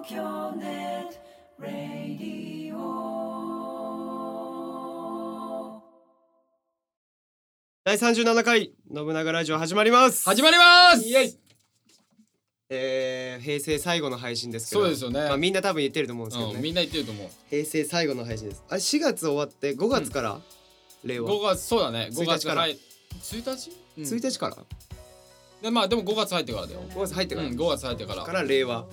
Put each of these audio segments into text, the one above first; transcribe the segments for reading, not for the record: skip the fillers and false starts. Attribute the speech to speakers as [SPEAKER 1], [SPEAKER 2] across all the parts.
[SPEAKER 1] 東京ネットラディオ
[SPEAKER 2] 第37回信長ラジオ始まります。
[SPEAKER 3] 始まります
[SPEAKER 2] イエイ。平成最後の配信ですけど。
[SPEAKER 3] そうですよね、
[SPEAKER 2] まあ、みんな多分言ってると思うんですけどね、
[SPEAKER 3] みんな言ってると思う。
[SPEAKER 2] 平成最後の配信です。あれ4月終わって5月から、令和
[SPEAKER 3] 5月、そうだね、5
[SPEAKER 2] 1日から
[SPEAKER 3] 月1日、
[SPEAKER 2] 1日から
[SPEAKER 3] で、まあでも5月入ってからだよ。
[SPEAKER 2] 5月入ってから、
[SPEAKER 3] 5月入ってから
[SPEAKER 2] から令和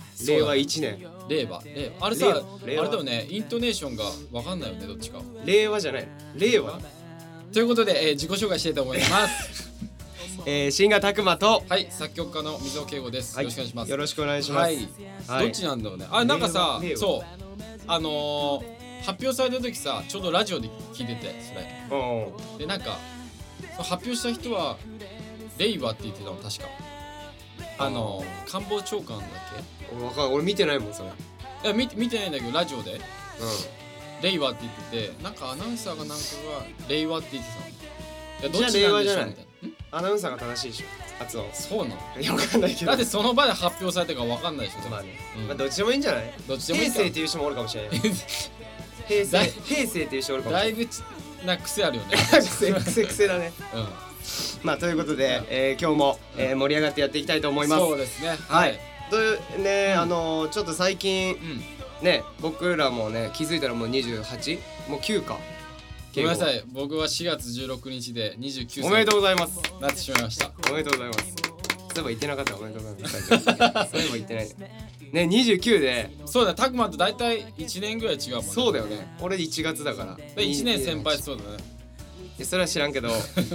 [SPEAKER 2] 1年。
[SPEAKER 3] 令和あれさ、あれ
[SPEAKER 2] 令和
[SPEAKER 3] だよね、イントネーションが分かんないよね、どっちか。
[SPEAKER 2] 令和じゃない、令和。
[SPEAKER 3] ということで、自己紹介したいと思います
[SPEAKER 2] シンガーたくまと、
[SPEAKER 3] はい、作曲家の水尾圭吾です、
[SPEAKER 2] はい、
[SPEAKER 3] よろしくお願いします。
[SPEAKER 2] よろしくお願いします。
[SPEAKER 3] はい、
[SPEAKER 2] はい、
[SPEAKER 3] どっちなんだろうね。あ、なんかさ
[SPEAKER 2] 令和、
[SPEAKER 3] そう発表された時さ、ちょうどラジオで聞いてて、それで、なんかそう発表した人は令和って言ってたの、確か。官房長官だっ
[SPEAKER 2] わかんない、俺見てないもんそれ。
[SPEAKER 3] け。いや、見てないんだけど、ラジオで令和って言ってて、なんかアナウンサーがなんかが令和って言ってたの。いや、どっちなんでしょうみたいな。
[SPEAKER 2] アナウンサーが正しいでしょ、発音。
[SPEAKER 3] そうなの？
[SPEAKER 2] いや、わかんないけど。
[SPEAKER 3] だってその場で発表されたから分かんないでしょ。
[SPEAKER 2] まあね、
[SPEAKER 3] うん
[SPEAKER 2] まあどっちでもいいんじゃない？
[SPEAKER 3] どっちでもいいか。
[SPEAKER 2] 平成っていう人もおるかもしれない。平成っていう人おるかもしれない。
[SPEAKER 3] だいぶな癖あるよね。
[SPEAKER 2] 癖だね。
[SPEAKER 3] うん。
[SPEAKER 2] まあということで、今日も、盛り上がってやっていきたいと思います。
[SPEAKER 3] そうですね。
[SPEAKER 2] はい。というね、ちょっと最近
[SPEAKER 3] うん。
[SPEAKER 2] ね、僕らもね、気づいたらもう28？もう9か。
[SPEAKER 3] ごめんなさい。僕は4月16日で29歳。
[SPEAKER 2] おめでとうございます。
[SPEAKER 3] なってしまいました。
[SPEAKER 2] おめでとうございます。そういえば言ってなかったらおめでとうございます。そういえば言ってないね。ね、29で。
[SPEAKER 3] そうだ、たくまと大体1年ぐらい違うもんね。
[SPEAKER 2] そうだよね。俺1月だから。
[SPEAKER 3] で1年先輩。そうだね。
[SPEAKER 2] それは知らんけど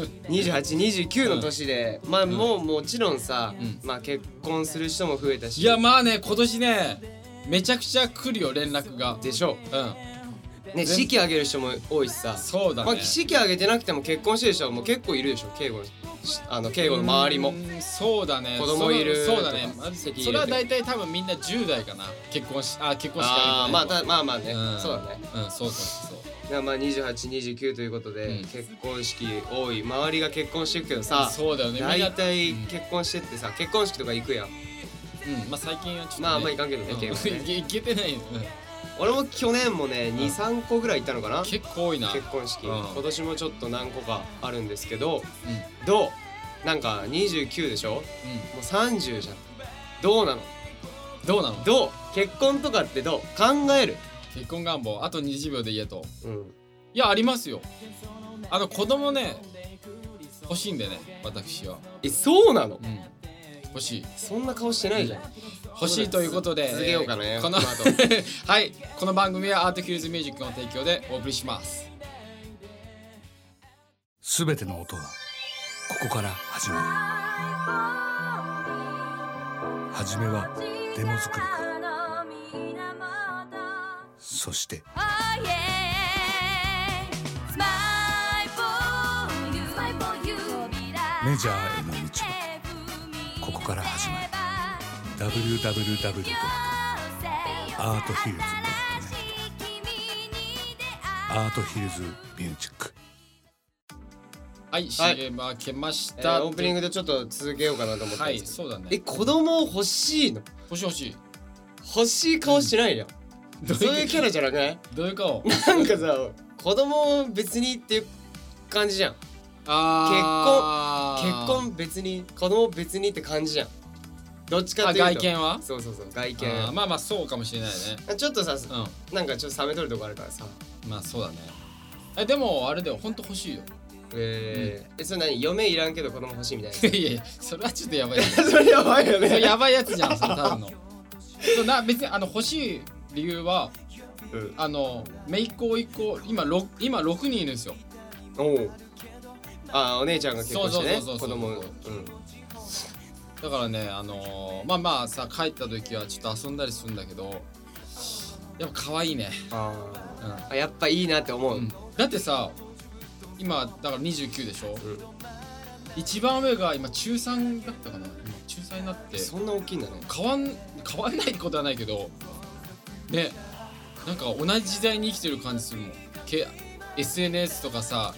[SPEAKER 2] 28、29の年で、まあもうもちろんさ、まあ結婚する人も増えたし。
[SPEAKER 3] いや、まあね、今年ね、めちゃくちゃ来るよ、連絡が。
[SPEAKER 2] でしょ。ね、式挙げる人も多いしさ。
[SPEAKER 3] そうだね。
[SPEAKER 2] まあ式挙げてなくても結婚してる人はもう結構いるでしょ、敬語の周りも。
[SPEAKER 3] そうだね。
[SPEAKER 2] 子供いる。
[SPEAKER 3] そうだね。それは大体多分みんな10代かな。結婚式挙げてない。
[SPEAKER 2] まあね、そうだね。
[SPEAKER 3] そう。
[SPEAKER 2] まあ28、29ということで、結婚式多い。周りが結婚してるけどさ、
[SPEAKER 3] そうだよね。
[SPEAKER 2] 大体結婚してってさ、結婚式とか行くやん。
[SPEAKER 3] まあ最近はちょっと
[SPEAKER 2] まあ行かんけどね、敬語ね。
[SPEAKER 3] 行けてないよ。
[SPEAKER 2] 俺も去年もね、2、3個ぐらい行ったのかな。
[SPEAKER 3] 結構多いな。
[SPEAKER 2] 結婚式。今年もちょっと何個かあるんですけど、どう？なんか29でしょ？もう30じゃん。どうなの？どう？結婚とかってどう？考える？
[SPEAKER 3] 結婚願望あと20秒で言えと。
[SPEAKER 2] うん。
[SPEAKER 3] いや、ありますよ。子供ね、欲しいんでね、私は。
[SPEAKER 2] そうなの？
[SPEAKER 3] 欲しい。
[SPEAKER 2] そんな顔してないじゃん。
[SPEAKER 3] 欲しいということで
[SPEAKER 2] 続けようかね。
[SPEAKER 3] このはい、この番組はアートヒルズミュージックの提供でお送りします。
[SPEAKER 4] すべての音はここから始まる。はじめはデモ作りか、そしてメジャーへの道はここから始まる。www.arthills.net アートヒルズミュージック。
[SPEAKER 3] はい、CM 開けました。
[SPEAKER 2] オープニングでちょっと続けようかなと思って。
[SPEAKER 3] はい、そうだね。
[SPEAKER 2] 子供欲しいの？
[SPEAKER 3] 欲しい。
[SPEAKER 2] 欲しい顔してないよ。そういうキャラじゃなくない？
[SPEAKER 3] どういう顔？
[SPEAKER 2] なんかさ、子供別にっていう感じじゃん。結婚別に、子供別にって感じじゃん。どっちかっていうと。
[SPEAKER 3] 外見は？
[SPEAKER 2] そう外見。
[SPEAKER 3] まあそうかもしれないね。
[SPEAKER 2] ちょっとさ、なんかちょっと冷めとるとこあるからさ。
[SPEAKER 3] まあそうだね。でもあれだよ、ほんと欲しいよ。
[SPEAKER 2] それ何？嫁いらんけど子供欲しいみたいな。
[SPEAKER 3] いや、それはちょっとやばいやつ。
[SPEAKER 2] それやばいよね。
[SPEAKER 3] それやばいやつじゃん、それただの。別に欲しい理由は、姪っ子甥っ子今6人いるんですよ。
[SPEAKER 2] お姉ちゃんが結婚してね、
[SPEAKER 3] そう
[SPEAKER 2] 子供。
[SPEAKER 3] だからね、まあさ、帰った時はちょっと遊んだりするんだけど、やっぱ可愛いね。
[SPEAKER 2] やっぱいいなって思う。
[SPEAKER 3] だってさ、今だから29でしょ。一番上が今中3だったかな。今中3になって。
[SPEAKER 2] そんな大きいんだね。
[SPEAKER 3] 変わんないってことはないけどね、なんか同じ時代に生きてる感じするもん。SNS とかさ。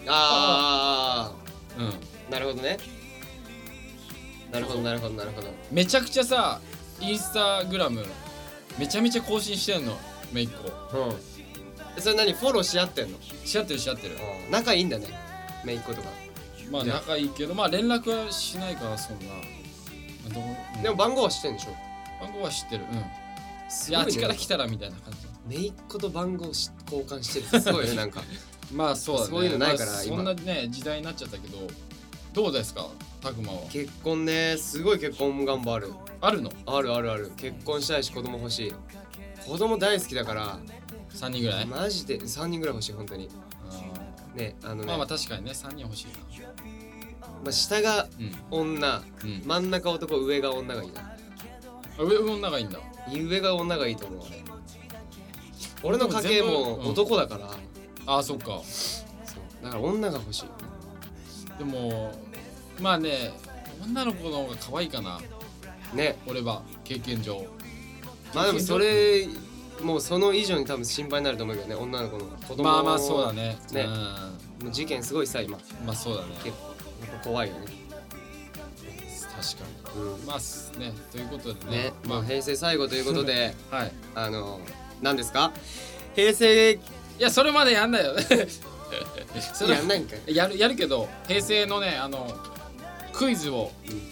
[SPEAKER 2] なるほどね。なるほど。
[SPEAKER 3] めちゃくちゃさ、インスタグラムめちゃめちゃ更新してんのめいっ子。
[SPEAKER 2] それ何フォローし合ってんの？
[SPEAKER 3] し合ってる。
[SPEAKER 2] 仲いいんだねめいっ子とか。
[SPEAKER 3] まあ仲いいけどまあ連絡はしないからそんな。
[SPEAKER 2] でも番号は知ってんでしょ？
[SPEAKER 3] 番号は知ってる。
[SPEAKER 2] すごいね。
[SPEAKER 3] あっちから来たらみたいな感じ。
[SPEAKER 2] めいっ子と番号交換してるってすごいねなんか。
[SPEAKER 3] まあそうだね。
[SPEAKER 2] そういうのないから
[SPEAKER 3] まあ
[SPEAKER 2] 今
[SPEAKER 3] そんなね時代になっちゃったけど、どうですかたくまは？
[SPEAKER 2] 結婚ね、すごい結婚願望ある。
[SPEAKER 3] あるの
[SPEAKER 2] ある。結婚したいし子供欲しい。子供大好きだから
[SPEAKER 3] ？3人ぐらい？
[SPEAKER 2] マジで3人ぐらい欲しい本当に。ね、
[SPEAKER 3] まあまあ確かにね3人欲しいな。
[SPEAKER 2] まあ下が女、真ん中男、上が女がいいな。
[SPEAKER 3] 上女がいいんだ。
[SPEAKER 2] 上が女がいいと思う俺の家系も男だから。
[SPEAKER 3] ああそっか。
[SPEAKER 2] そうだから女が欲しい。
[SPEAKER 3] でもまあね女の子の方が可愛いかな
[SPEAKER 2] ね。
[SPEAKER 3] 俺は経験上。
[SPEAKER 2] まあでもそれもうその以上に多分心配になると思うけどね、女の子の子供。
[SPEAKER 3] まあまあそうだね。
[SPEAKER 2] ね、もう事件すごいさ今。
[SPEAKER 3] まあそうだね。
[SPEAKER 2] 結構やっぱ怖いよね。
[SPEAKER 3] 確かに。まあねということで
[SPEAKER 2] ね、
[SPEAKER 3] まあ
[SPEAKER 2] 平成最後ということで
[SPEAKER 3] はい
[SPEAKER 2] 何ですか？平成
[SPEAKER 3] いやそれまでやんないよ。それ
[SPEAKER 2] やんないんかい。
[SPEAKER 3] やるけど平成のねクイズを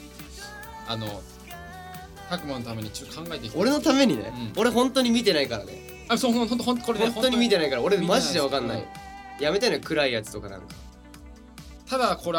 [SPEAKER 3] たくまのためにちょっと考えてきて。
[SPEAKER 2] 俺のためにね、俺本当に見てないからね。
[SPEAKER 3] あそうほんとこれね
[SPEAKER 2] 本当に見てないから俺マジでわかんない。
[SPEAKER 3] うん
[SPEAKER 2] やめてね暗いやつとかなんか。
[SPEAKER 3] ただこれ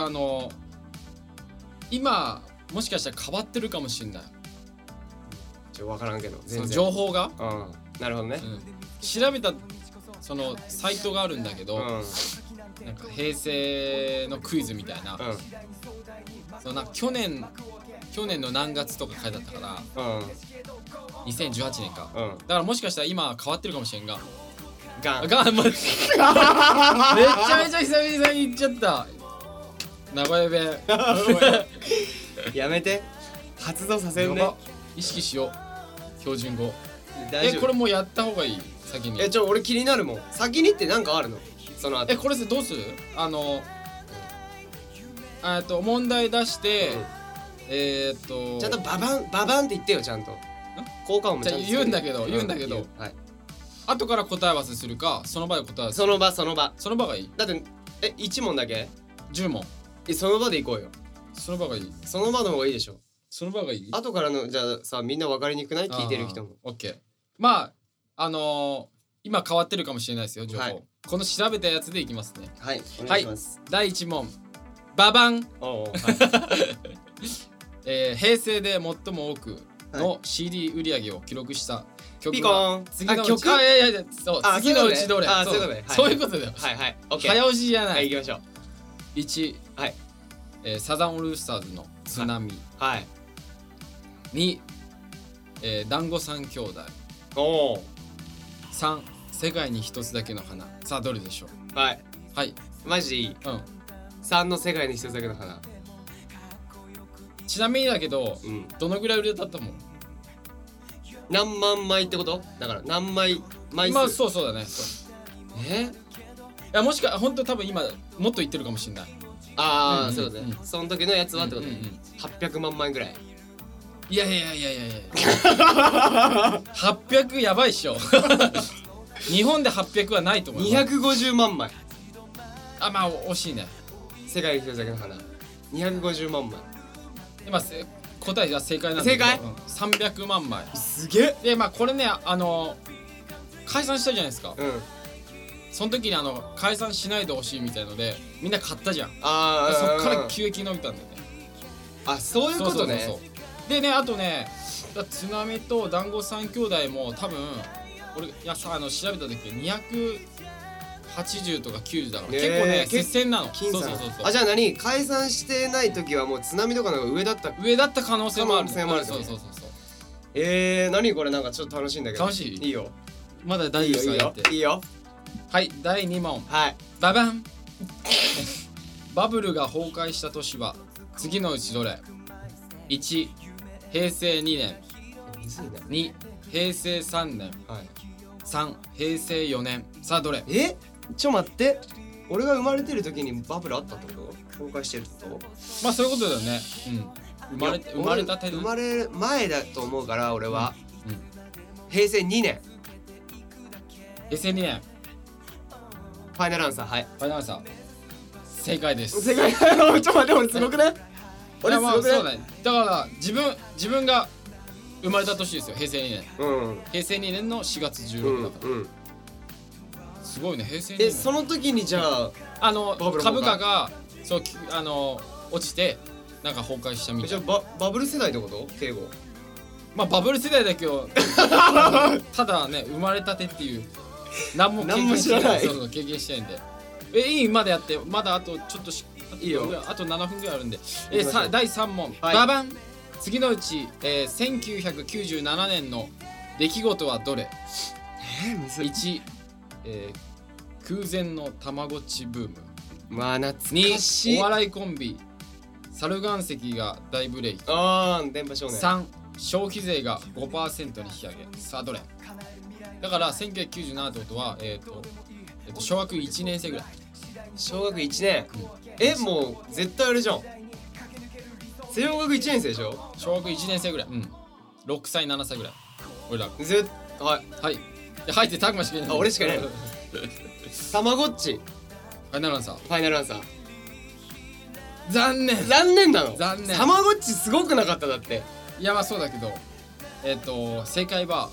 [SPEAKER 3] 今もしかしたら変わってるかもしれない。
[SPEAKER 2] わからんけど
[SPEAKER 3] その
[SPEAKER 2] 全然。
[SPEAKER 3] 情報が。
[SPEAKER 2] なるほどね。
[SPEAKER 3] 調べたそのサイトがあるんだけど、なんか平成のクイズみたいな。そのなんか去年の何月とか書いてあったから、2018年か。だからもしかしたら今変わってるかもしれんが。
[SPEAKER 2] ガン。
[SPEAKER 3] めちゃめちゃ久々に言っちゃった。名古屋弁。
[SPEAKER 2] やめて。発動させんね。
[SPEAKER 3] 意識しよう。標準語。
[SPEAKER 2] 大丈夫。
[SPEAKER 3] これもうやった方がいい先に。
[SPEAKER 2] 俺気になるもん。先にってなんかあるの？その後。
[SPEAKER 3] これどうする？問題出して、
[SPEAKER 2] ちゃんとババンって言ってよちゃんと。効果音もちゃんと
[SPEAKER 3] 言うんだけど、
[SPEAKER 2] はい。
[SPEAKER 3] 後から答え合わせするかその場で答え合わせ。
[SPEAKER 2] その場
[SPEAKER 3] その場がいい。
[SPEAKER 2] だって1問だけ
[SPEAKER 3] 10問。
[SPEAKER 2] その場で行こうよ。
[SPEAKER 3] その場がいい。
[SPEAKER 2] その場の方がいいでしょ。
[SPEAKER 3] その場がいい。
[SPEAKER 2] 後からのじゃあさみんな分かりにくくない？聞いてる人も。
[SPEAKER 3] オッケー。まあ今変わってるかもしれないですよ情報。この調べたやつでいきますね。
[SPEAKER 2] はいお願いします。
[SPEAKER 3] 第1問ババン。平成で最も多くの CD 売り上げを記録した曲は
[SPEAKER 2] ピコーン。
[SPEAKER 3] 次の
[SPEAKER 2] 曲？
[SPEAKER 3] いやそう次のうちどれ？
[SPEAKER 2] そういうことね。
[SPEAKER 3] そういうことだよ。
[SPEAKER 2] はいオッケー。
[SPEAKER 3] 早押しじゃな
[SPEAKER 2] はい
[SPEAKER 3] い。
[SPEAKER 2] 行きましょう。
[SPEAKER 3] 1、
[SPEAKER 2] はい
[SPEAKER 3] サザンオールスターズの津波。
[SPEAKER 2] はい。
[SPEAKER 3] 2、団子三兄弟。
[SPEAKER 2] おお。
[SPEAKER 3] 3、世界に一つだけの花。さあどれでしょう？
[SPEAKER 2] はい。
[SPEAKER 3] はい。
[SPEAKER 2] マジでいい。3の世界に一つだけの花。
[SPEAKER 3] ちなみにだけど、どのぐらい売れたと思う？
[SPEAKER 2] 何万枚ってこと？だから何枚数？
[SPEAKER 3] まあそうだね。いやもしか本当多分今もっと言ってるかもしれない。
[SPEAKER 2] ああそうだね。その時のやつはってこと？800万枚ぐらい。
[SPEAKER 3] いや800やばいっしょ。日本で800はないと思う。
[SPEAKER 2] 250万枚。
[SPEAKER 3] あまあ惜しいね。
[SPEAKER 2] 世界に一つだけの花。250万枚。
[SPEAKER 3] 今答えは正解なんだけど。
[SPEAKER 2] 正解
[SPEAKER 3] ？300万枚。
[SPEAKER 2] すげえ。
[SPEAKER 3] でまあこれね解散したじゃないですか。その時に解散しないでほしいみたいのでみんな買ったじゃん。そっから急激に伸びたんだよね。
[SPEAKER 2] あそういうことね。
[SPEAKER 3] でねあとね津波と団子三兄弟も多分俺調べた時280とか90だから結構ね接戦なの。そう
[SPEAKER 2] あじゃあ解散してない時はもう津波とかの方が上だった
[SPEAKER 3] 可能性もある。
[SPEAKER 2] そう何これなんかちょっと楽しいんだけど。
[SPEAKER 3] 楽しい？
[SPEAKER 2] いいよ。
[SPEAKER 3] まだ大丈夫ですか？
[SPEAKER 2] いいよ。
[SPEAKER 3] はい第2問。
[SPEAKER 2] はい
[SPEAKER 3] ババン。バブルが崩壊した年は次のうちどれ？1平成2年。2平成3年。3平成4年。さあどれ？
[SPEAKER 2] ちょ待って、俺が生まれてる時にバブルあったってこと？崩壊してるってこと？
[SPEAKER 3] まあそういうことだよね。生まれたて
[SPEAKER 2] 生まれる前だと思うから俺は、 平成2年
[SPEAKER 3] 平成2年
[SPEAKER 2] ファイナルアンサー。はい。
[SPEAKER 3] ファイナルアンサー正解です。
[SPEAKER 2] 正解。ちょっと待って俺すごくね。俺す
[SPEAKER 3] いやまあ
[SPEAKER 2] ごくね。
[SPEAKER 3] そうだね。だから自分が生まれた年ですよ。平成2年。
[SPEAKER 2] うん
[SPEAKER 3] 平成2年の4月
[SPEAKER 2] う
[SPEAKER 3] 16
[SPEAKER 2] ん
[SPEAKER 3] だから、
[SPEAKER 2] うん。
[SPEAKER 3] すごいね。平成2年
[SPEAKER 2] その時にじゃあバブル
[SPEAKER 3] 株価がそう落ちてなんか崩壊したみた
[SPEAKER 2] じゃ
[SPEAKER 3] いな。
[SPEAKER 2] あバブル世代ってこと？敬語。
[SPEAKER 3] まあバブル世代だけどただね生まれたてっていう何も経
[SPEAKER 2] 何も
[SPEAKER 3] 験してな
[SPEAKER 2] 知らないい。
[SPEAKER 3] そう経験してないんでいいまだやってまだあとちょっと
[SPEAKER 2] いいよ。
[SPEAKER 3] あと7分ぐらいあるんで
[SPEAKER 2] 行きましょう
[SPEAKER 3] 第3問、
[SPEAKER 2] はい
[SPEAKER 3] ババン次のうち、1997年の出来事はどれ？
[SPEAKER 2] むずい。
[SPEAKER 3] 1、空前のたまごっちブーム。
[SPEAKER 2] まあ懐かし
[SPEAKER 3] 2、
[SPEAKER 2] い。
[SPEAKER 3] お笑いコンビ猿岩石が大ブレイク。
[SPEAKER 2] ああ電波少年。
[SPEAKER 3] 3、消費税が 5% に引き上げ。さあどれ？だから1997ってことは小学1年生ぐらい。
[SPEAKER 2] 小学1年。もう絶対あれじゃん。小学1年生でしょ。
[SPEAKER 3] 小学1年生ぐらい。6歳7歳ぐらい俺ら。
[SPEAKER 2] はい。
[SPEAKER 3] はいで入ってたくましかいない。
[SPEAKER 2] あ俺しかいない
[SPEAKER 3] フ
[SPEAKER 2] たまごっち
[SPEAKER 3] ァイナルアンサー
[SPEAKER 2] ファイナルアンサー。
[SPEAKER 3] 残念。
[SPEAKER 2] 残念なの。
[SPEAKER 3] 残念
[SPEAKER 2] たまごっちすごくなかっただって。
[SPEAKER 3] いやまあそうだけど正解は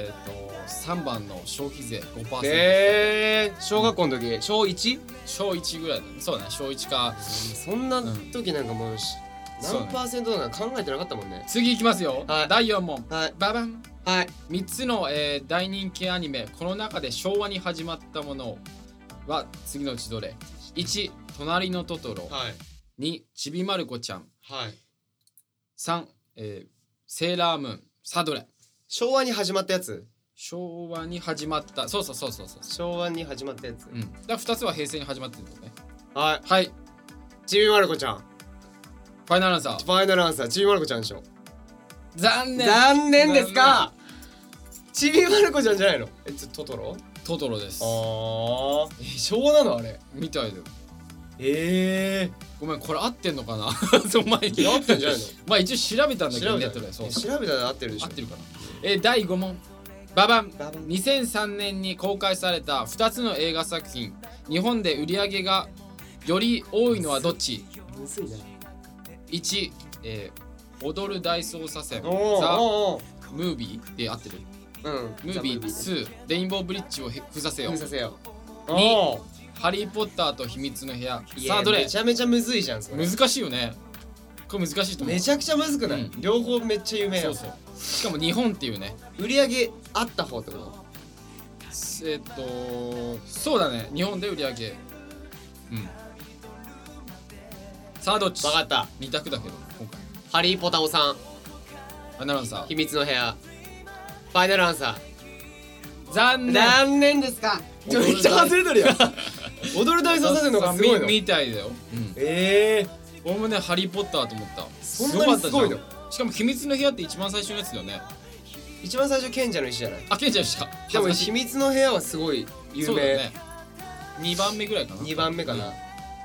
[SPEAKER 3] 3番の消費税 5%、
[SPEAKER 2] 小学校の時小 1？
[SPEAKER 3] 小1ぐらいだね。そうだね小1か。
[SPEAKER 2] そんな時なんかもう
[SPEAKER 3] そうね
[SPEAKER 2] 何パーセントなんか考えてなかったもんね。
[SPEAKER 3] 次いきますよ、
[SPEAKER 2] はい
[SPEAKER 3] 第4問、
[SPEAKER 2] はい
[SPEAKER 3] ババン
[SPEAKER 2] はい。
[SPEAKER 3] 3つの、大人気アニメこの中で昭和に始まったものは次のうちどれ？ 1、隣のトトロ。
[SPEAKER 2] はい
[SPEAKER 3] 2、ちびまる子ちゃん。
[SPEAKER 2] はい。
[SPEAKER 3] 3、セーラームーン。さあどれ？
[SPEAKER 2] 昭和に始まったやつ。
[SPEAKER 3] 昭和に始まった。そう
[SPEAKER 2] 昭和に始まったやつ。
[SPEAKER 3] だから2つは平成に始まってるんだよね。
[SPEAKER 2] はい。
[SPEAKER 3] はい
[SPEAKER 2] ちびまる子ちゃん。
[SPEAKER 3] ファイナルアンサー
[SPEAKER 2] ファイナルアンサーちびまる子ちゃんでしょ。
[SPEAKER 3] 残念。
[SPEAKER 2] 残念ですか。ちびまる子ちゃんじゃないの？トトロ？
[SPEAKER 3] トトロです。
[SPEAKER 2] ああ。昭和なのあれ。
[SPEAKER 3] みたいだよ。ごめんこれ合ってんのかなその前に
[SPEAKER 2] 合ってんじゃないの？
[SPEAKER 3] まあ一応調べたんだけどネットで。
[SPEAKER 2] 調べたら合ってるでしょ。
[SPEAKER 3] 合ってるかな。第5問ババン
[SPEAKER 2] ババン
[SPEAKER 3] 2003年に公開された2つの映画作品日本で売り上げがより多いのはどっち？
[SPEAKER 2] むずいな。
[SPEAKER 3] 1、踊る大捜査線ザ・
[SPEAKER 2] お
[SPEAKER 3] ムービーで合ってる？
[SPEAKER 2] うん。
[SPEAKER 3] ムービー2レインボーブリッジを封鎖せよ。
[SPEAKER 2] 封鎖せよ。
[SPEAKER 3] にハリーポッターと秘密の部屋。さあどれ？
[SPEAKER 2] めちゃめちゃむずいじゃんそれ。
[SPEAKER 3] 難しいよね。これ難しいと思う。
[SPEAKER 2] めちゃくちゃむずくない？
[SPEAKER 3] うん
[SPEAKER 2] 両方めっちゃ有名やん。
[SPEAKER 3] そうしかも日本っていうね。
[SPEAKER 2] 売り上げあった方ってこと？
[SPEAKER 3] そうだね日本で売り上げさあどっち？
[SPEAKER 2] わかった。
[SPEAKER 3] 2択だけど今回
[SPEAKER 2] ハリーポタオさん
[SPEAKER 3] ファイナルアンサー
[SPEAKER 2] 秘密の部屋ファイナルアンサー。
[SPEAKER 3] 残念。
[SPEAKER 2] 残念ですか。めっちゃ外れてるよ。踊る大捜査線の方がすごいの。
[SPEAKER 3] みたいだよ。俺もねハリーポッターと思った。
[SPEAKER 2] そんなにすごいの？
[SPEAKER 3] しかも秘密の部屋って一番最初のやつだよね。
[SPEAKER 2] 一番最初賢者の石じゃない？
[SPEAKER 3] あ賢者でした。
[SPEAKER 2] でも秘密の部屋はすごい有名。
[SPEAKER 3] そうだよね。2番目ぐらいかな。
[SPEAKER 2] 2番目かな。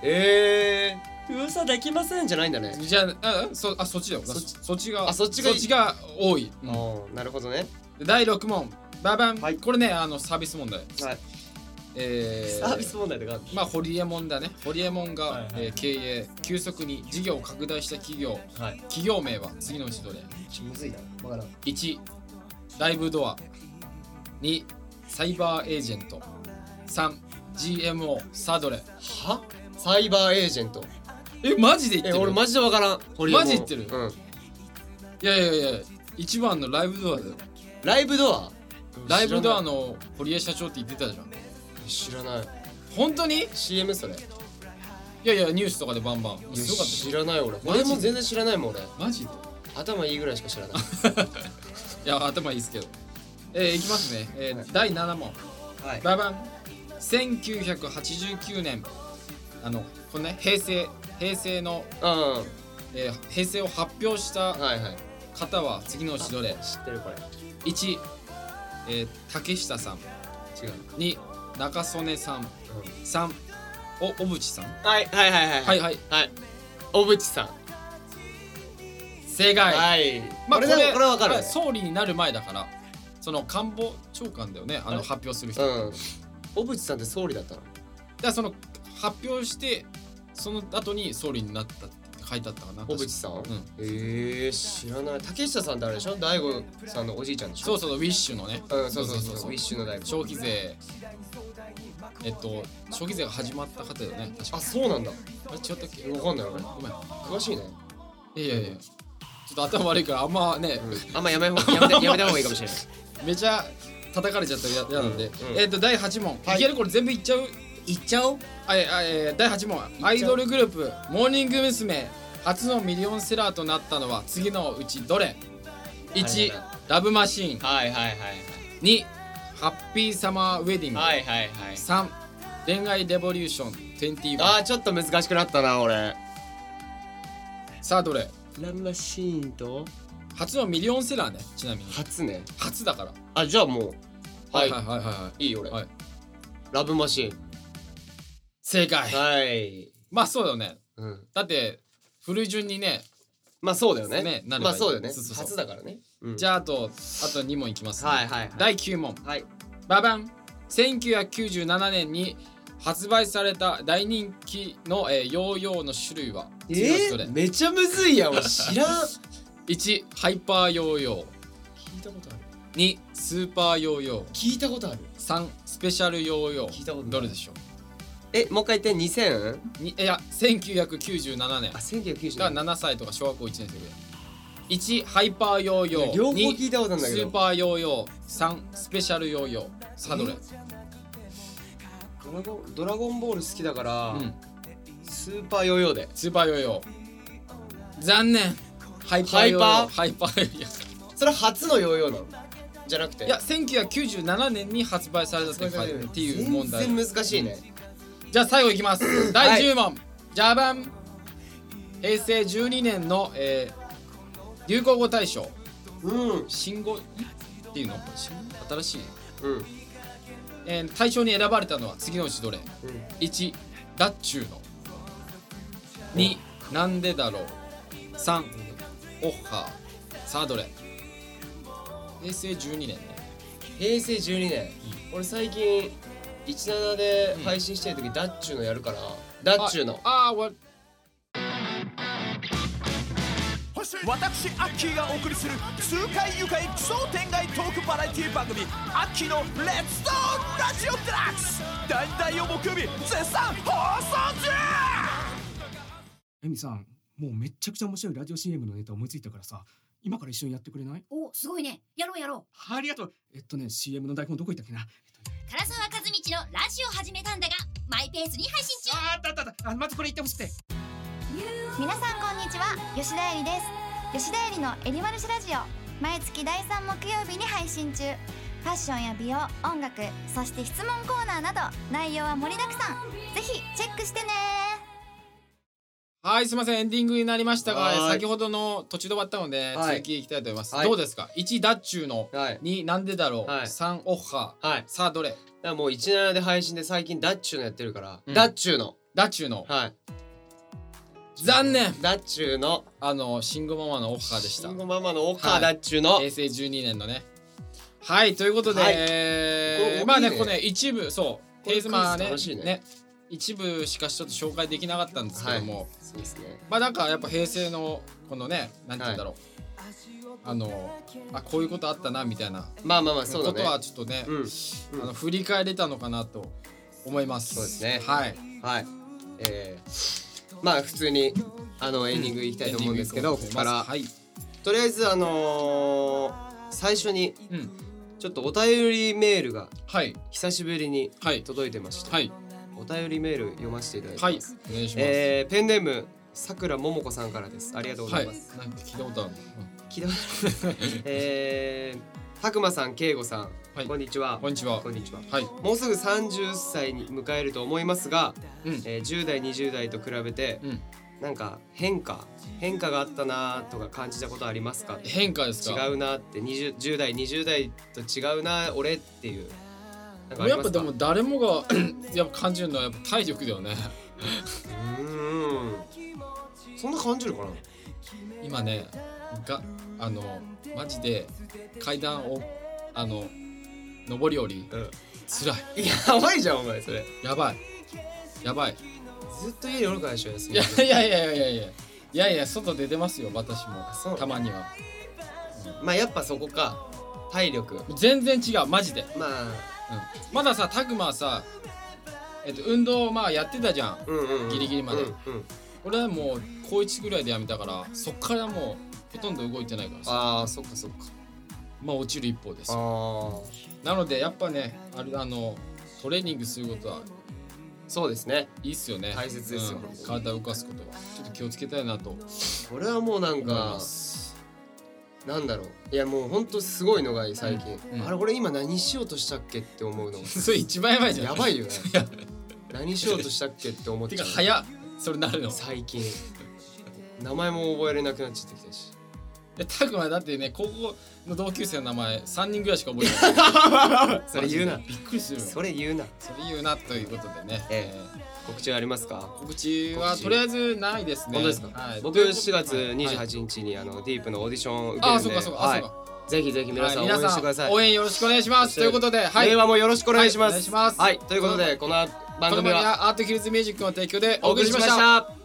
[SPEAKER 2] 嘘できませんじゃないんだね。
[SPEAKER 3] じゃあそっちだよ。そっちが
[SPEAKER 2] そっち
[SPEAKER 3] が多い。
[SPEAKER 2] なるほどね。
[SPEAKER 3] 第6問ババン、
[SPEAKER 2] はい、
[SPEAKER 3] これねサービス問題、
[SPEAKER 2] はい、サービス問題とか
[SPEAKER 3] まあホリエモンだね。ホリエモンが、経営急速に事業を拡大した企業、企業名は次のうちどれ？
[SPEAKER 2] むずいな。わからん。
[SPEAKER 3] 1ライブドア、2サイバーエージェント、3 GMO。さあどれ？
[SPEAKER 2] は？サイバーエージェント。
[SPEAKER 3] マジで言ってる？
[SPEAKER 2] 俺マジでわからん。
[SPEAKER 3] マジ言ってる？
[SPEAKER 2] うん。
[SPEAKER 3] いや1番のライブドアだよ。
[SPEAKER 2] ライブドア？
[SPEAKER 3] ライブドアの堀江社長って言ってたじゃん。
[SPEAKER 2] 知らない。
[SPEAKER 3] 本当に？
[SPEAKER 2] CM それ？
[SPEAKER 3] いやニュースとかでバンバン。すごかった。
[SPEAKER 2] 知らない俺。俺も全然知らないもん俺。
[SPEAKER 3] マジで？
[SPEAKER 2] 頭いいぐらいしか知らない。
[SPEAKER 3] いや頭いいですけど。いきますね。第7問。ババン。1989年このね平成の平成を発表した方は次のうちどれ？
[SPEAKER 2] 知ってるこれ。
[SPEAKER 3] 1竹下さん。
[SPEAKER 2] 違う。
[SPEAKER 3] 2中曽根さん。3小渕さん。
[SPEAKER 2] はい小渕さん。
[SPEAKER 3] 正解。
[SPEAKER 2] はい。
[SPEAKER 3] まあこれ
[SPEAKER 2] はわかる。
[SPEAKER 3] 総理になる前だからその官房長官だよね、
[SPEAKER 2] あれ
[SPEAKER 3] 発表する人。
[SPEAKER 2] 小渕さんって総理だったの？
[SPEAKER 3] だからその発表してその後に総理になったって書いてあったかな。
[SPEAKER 2] 小渕さん？
[SPEAKER 3] ん。
[SPEAKER 2] 知らない。竹下さんってあれでしょ？大悟さんのおじいちゃんでしょ？
[SPEAKER 3] そうそう、ウィッシュのね。
[SPEAKER 2] そうウィッシュの大悟。
[SPEAKER 3] 消費税消費税が始まった方だよね、確か。
[SPEAKER 2] あ、そうなんだ。
[SPEAKER 3] あれ違ったっけ？
[SPEAKER 2] わかんない俺。
[SPEAKER 3] ごめん。
[SPEAKER 2] 詳しいね。
[SPEAKER 3] いやちょっと頭悪いからあんまね、
[SPEAKER 2] あんまやめた方がいいかもしれない。
[SPEAKER 3] めちゃ叩かれちゃったら嫌なんで、第8問、
[SPEAKER 2] はい
[SPEAKER 3] いける？これ全部いっちゃう？
[SPEAKER 2] いっちゃおう。
[SPEAKER 3] 第8問、アイドルグループモーニング娘。初のミリオンセラーとなったのは次のうちどれ？1、ラブマシーン。
[SPEAKER 2] はい
[SPEAKER 3] 2、ハッピーサマーウェディング。3、恋愛レボリューション21。
[SPEAKER 2] あー、ちょっと難しくなったな俺。
[SPEAKER 3] さあどれ？
[SPEAKER 2] ラブマシーンと
[SPEAKER 3] 初のミリオンセラーね、ちなみに
[SPEAKER 2] 初ね。
[SPEAKER 3] 初だから。
[SPEAKER 2] あ、じゃあもう
[SPEAKER 3] はい
[SPEAKER 2] いいよ俺。
[SPEAKER 3] はい。
[SPEAKER 2] ラブマシーン。
[SPEAKER 3] 正解。
[SPEAKER 2] はい。
[SPEAKER 3] まあそうだよね。
[SPEAKER 2] うん。
[SPEAKER 3] だってフル順にね。
[SPEAKER 2] まあそうだよね。
[SPEAKER 3] ね、なればいい。
[SPEAKER 2] まあそうだよね。
[SPEAKER 3] そう
[SPEAKER 2] 初だからね。
[SPEAKER 3] じゃああと2問いきますね。
[SPEAKER 2] はい
[SPEAKER 3] 第9問。
[SPEAKER 2] はい。
[SPEAKER 3] ババン。1997年に発売された大人気の、ヨーヨーの種類は次のうちどれ？
[SPEAKER 2] めちゃむずいやん。俺知らん。
[SPEAKER 3] 1、ハイパーヨーヨー。
[SPEAKER 2] 聞いたことある。
[SPEAKER 3] 2、スーパーヨーヨー。
[SPEAKER 2] 聞いたことある。
[SPEAKER 3] 3、スペシャルヨーヨー。
[SPEAKER 2] 聞いたことない。
[SPEAKER 3] どれでしょう？
[SPEAKER 2] もう一回言って。2000？
[SPEAKER 3] いや、1997年。
[SPEAKER 2] あ、1997
[SPEAKER 3] だから7歳とか小学校1年生ぐらい。1、ハイパーヨーヨー。
[SPEAKER 2] 両方聞いたことあるん
[SPEAKER 3] 2、
[SPEAKER 2] だけど。
[SPEAKER 3] スーパーヨーヨー。3、スペシャルヨーヨー。さあどれ？
[SPEAKER 2] ドラゴンボール好きだから、スーパーヨーヨーで。
[SPEAKER 3] スーパーヨーヨー。残念。ハイパーヨーヨー。ハイパーヨーヨー。
[SPEAKER 2] それ初のヨーヨーなの？じゃなくて。
[SPEAKER 3] いや、1997年に発売されたっていう問題。
[SPEAKER 2] 全然難しいね。
[SPEAKER 3] じゃあ最後いきます。第10問。じゃばん。平成12年の、流行語大賞。新語っていうの？新しい。大賞に選ばれたのは次のうちどれ？1、ダッチューの。2、なんでだろう。3、オッハー。さあどれ？平成12年ね。
[SPEAKER 2] 平成12年。俺最近17で配信してる時、ダッチューのやるから。ダッチューの。
[SPEAKER 5] 私アッキーがお送りする痛快愉快奇想天外トークバラエティ番組アッキーのレッツトーラジオデラックス大々予木曜日絶賛放送中。
[SPEAKER 6] エミさん、もうめっちゃくちゃ面白いラジオ CM のネタ思いついたからさ、今から一緒にやってくれない？
[SPEAKER 7] お、すごいね。やろう。
[SPEAKER 6] ありがとう。CM の台本どこ行ったっけな。
[SPEAKER 7] 唐沢和道のラジオ始めたんだがマイペースに配信中。
[SPEAKER 6] あったまずこれ言ってほしくて。
[SPEAKER 8] 皆さんこんにちは、吉田絵里です。吉田絵里のエリマルシラジオ、毎月第3木曜日に配信中。ファッションや美容、音楽、そして質問コーナーなど内容は盛りだくさん。ぜひチェックしてね。
[SPEAKER 3] はい、すみません、エンディングになりましたが、
[SPEAKER 2] はい
[SPEAKER 3] 先ほどの途中で終わったので、
[SPEAKER 2] はい
[SPEAKER 3] 続きいきたいと思います。
[SPEAKER 2] はい
[SPEAKER 3] どうですか？1、ダッチューの。
[SPEAKER 2] はい。
[SPEAKER 3] 2、なんでだろう。
[SPEAKER 2] はい
[SPEAKER 3] 3、オッハー。
[SPEAKER 2] はい。
[SPEAKER 3] さあどれ？
[SPEAKER 2] だからもう17で配信で最近ダッチューのやってるから、
[SPEAKER 3] うん
[SPEAKER 2] ダッチューの。
[SPEAKER 3] ダッチューの。
[SPEAKER 2] はい。
[SPEAKER 3] 残念。
[SPEAKER 2] ダッチューの。
[SPEAKER 3] シンゴママのオッハーでした。
[SPEAKER 2] シンゴママのオッハー
[SPEAKER 3] はい
[SPEAKER 2] ダッチューの。
[SPEAKER 3] 平成12年のね。はい、ということで、
[SPEAKER 2] はい
[SPEAKER 3] まあね、
[SPEAKER 2] これ大きいね
[SPEAKER 3] ここね、一部、そう、
[SPEAKER 2] これ
[SPEAKER 3] テイズマー
[SPEAKER 2] クイズ楽しいね
[SPEAKER 3] 一部しかちょっと紹介できなかったんですけども、
[SPEAKER 2] そうですね。
[SPEAKER 3] まあなんかやっぱ平成のこのね、なんて言うんだろう、こういうことあったなみたいな
[SPEAKER 2] まあそうだね。
[SPEAKER 3] ことはちょっとね、振り返れたのかなと思います。
[SPEAKER 2] そうですね。
[SPEAKER 3] はい。
[SPEAKER 2] はい。まあ普通にエンディングいきたいと思うんですけど、ここから
[SPEAKER 3] はい。
[SPEAKER 2] とりあえず最初に
[SPEAKER 3] うん。
[SPEAKER 2] ちょっとお便りメールが
[SPEAKER 3] はい。
[SPEAKER 2] 久しぶりに
[SPEAKER 3] はい。
[SPEAKER 2] 届いてまして、
[SPEAKER 3] はい。
[SPEAKER 2] お便りメール読ませていただき
[SPEAKER 3] はい。
[SPEAKER 2] ます。
[SPEAKER 3] お願いします。
[SPEAKER 2] ペンネームさくらももこさんからです。ありがとうございます。
[SPEAKER 3] なんか聞いたことあるの。
[SPEAKER 2] 聞いたことないたくまさん、けいごさん、
[SPEAKER 3] はい
[SPEAKER 2] こんにちは。
[SPEAKER 3] こんにちは。
[SPEAKER 2] こんにちは。
[SPEAKER 3] はい。
[SPEAKER 2] もうすぐ30歳に迎えると思いますが、
[SPEAKER 3] うん。
[SPEAKER 2] 10代20代と比べて、
[SPEAKER 3] うん。
[SPEAKER 2] なんか変化があったなとか感じたことありますか？
[SPEAKER 3] 変化ですか？
[SPEAKER 2] 違うなって10代20代と違うな俺っていうなんかありますか？
[SPEAKER 3] やっぱでも誰もがやっぱ感じるのはやっぱ体力だよね。
[SPEAKER 2] そんな感じるかな？
[SPEAKER 3] 今ねマジで階段を上り下り
[SPEAKER 2] うん
[SPEAKER 3] 辛い。
[SPEAKER 2] やばいじゃんお前それ。
[SPEAKER 3] やばい
[SPEAKER 2] ずっと家におるからでしょ休み。
[SPEAKER 3] いや外出てますよ私
[SPEAKER 2] そう
[SPEAKER 3] もたまには。
[SPEAKER 2] まあやっぱそこか体力。
[SPEAKER 3] 全然違うマジで。
[SPEAKER 2] まあ
[SPEAKER 3] まださタグマはさ運動まあやってたじゃん。ギリギリまで。俺はもう高1ぐらいでやめたからそっからもうほとんど動いてないからさ。
[SPEAKER 2] ああそっかそっか。
[SPEAKER 3] まあ落ちる一方ですよ。なのでやっぱねトレーニングすることは
[SPEAKER 2] そうですね。
[SPEAKER 3] いいっすよね。
[SPEAKER 2] 大切ですよ。
[SPEAKER 3] 体を動かすことはちょっと気をつけたいなと。
[SPEAKER 2] 俺はもうなんかなんだろう、いやもうほんとすごいのがいい最近、あれ俺今何しようとしたっけって思うの
[SPEAKER 3] それ一番やばいじゃん。
[SPEAKER 2] やばいよね何しようとしたっけって思って
[SPEAKER 3] てか早っそれなるの
[SPEAKER 2] 最近名前も覚えれなくなっちゃってきたし。
[SPEAKER 3] タグマだってね高校の同級生の名前3人ぐらいしか覚えてない
[SPEAKER 2] それ言うな。
[SPEAKER 3] びっくりするよ。
[SPEAKER 2] それ言うな
[SPEAKER 3] ということでね、
[SPEAKER 2] 告知はありますか？
[SPEAKER 3] 告知はとりあえずないですね。
[SPEAKER 2] 本当ですか？僕4月28日にディープのオーディションを受けるんで、ぜひぜひ皆さん応援してください。
[SPEAKER 3] 応援よろしくお願いします。ということで
[SPEAKER 2] 令和もよろしくお願いします。
[SPEAKER 3] はい、
[SPEAKER 2] ということでこの番組は
[SPEAKER 3] アートヒルズミュージックの提供でお送りしまし
[SPEAKER 2] た。